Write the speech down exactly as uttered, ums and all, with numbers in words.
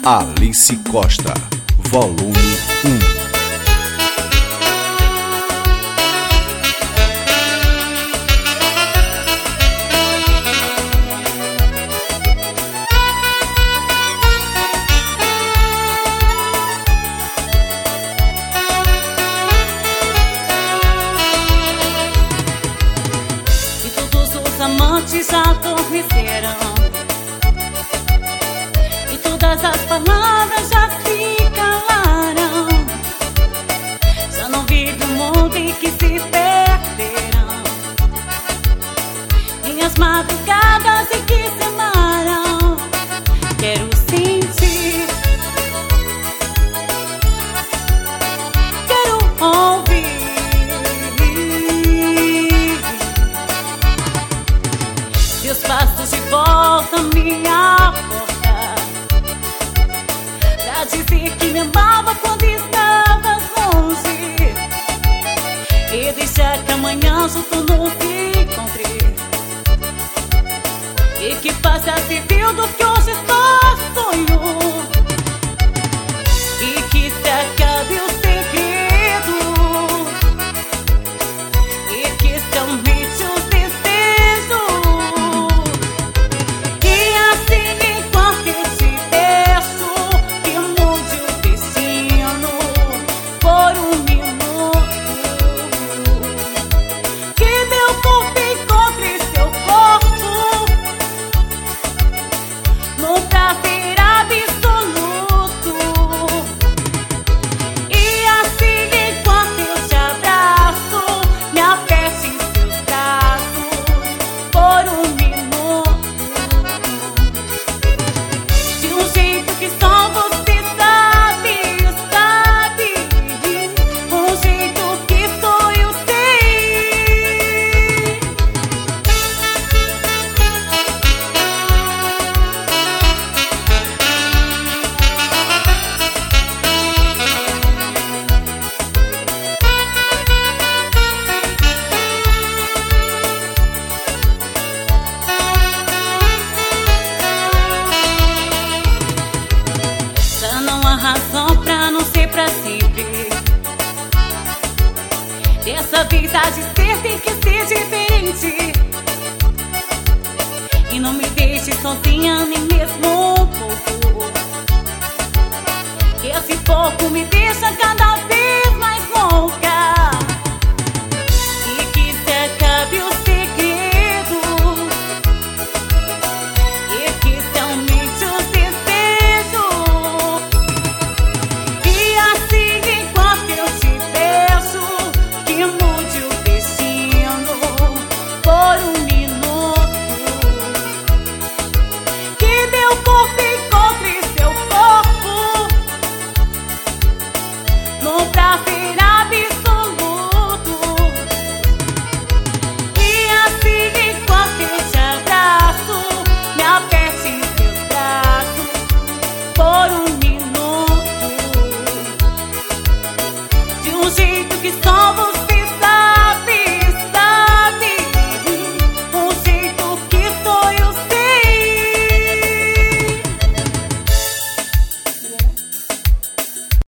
Alice Costa, volume um. Amantes já adormeceram e todas as palavras já se calaram. Já não vive um mundo em que se perderão minhas madrugadas em que se amaram. Quero sentir, quero ouvir seus passos de volta à minha porta, pra dizer que me amava quando estavas longe, e deixar que amanhã junto nos encontre, e que faça civil do que hoje só sonho, e que se acabe o segredo, e que se aumente os desejos. Razão pra não ser pra sempre. Dessa vida de ser tem que ser diferente. E não me deixe sozinha nem mesmo um pouco. Esse pouco me deixa